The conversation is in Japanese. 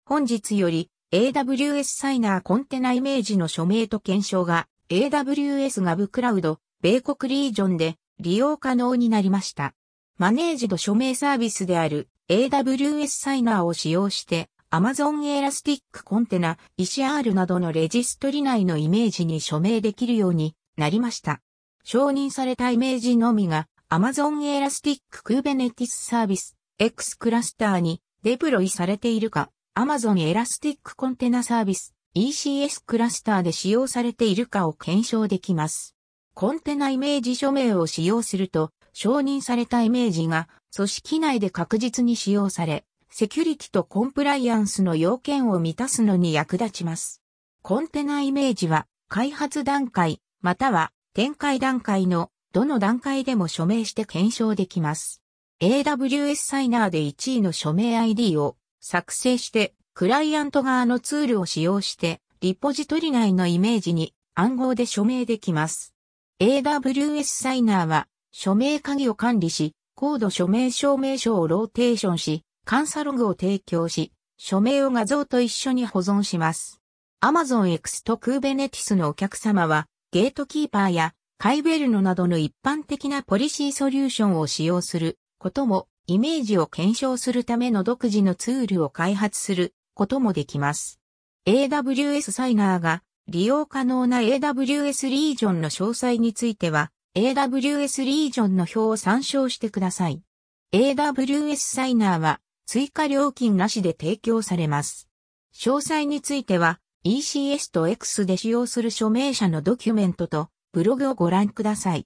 本日より AWS サイナーコンテナイメージの署名と検証が AWS ガブクラウド米国リージョンで利用可能になりました。マネージド署名サービスである AWS サイナーを使用して Amazon Elastic コンテナ、ECR などのレジストリ内のイメージに署名できるようになりました。承認されたイメージのみが Amazon Elastic Kubernetes サービス X クラスターにデプロイされているか、Amazon Elastic コンテナサービス ECS クラスターで使用されているかを検証できます。コンテナイメージ署名を使用すると、承認されたイメージが組織内で確実に使用され、セキュリティとコンプライアンスの要件を満たすのに役立ちます。コンテナイメージは開発段階または展開段階のどの段階でも署名して検証できます。AWS サイナーで1位の署名 ID を作成して、クライアント側のツールを使用して、リポジトリ内のイメージに暗号で署名できます。AWS サイナーは、署名鍵を管理し、コード署名証明書をローテーションし、監査ログを提供し、署名を画像と一緒に保存します。Amazon X と Kubernetes のお客様は、ゲートキーパーやカイベルノなどの一般的なポリシーソリューションを使用することも、イメージを検証するための独自のツールを開発することもできます。AWS サイナーが利用可能な AWS リージョンの詳細については AWS リージョンの表を参照してください。AWS サイナーは追加料金なしで提供されます。詳細については ECS と X で使用する署名者のドキュメントとブログをご覧ください。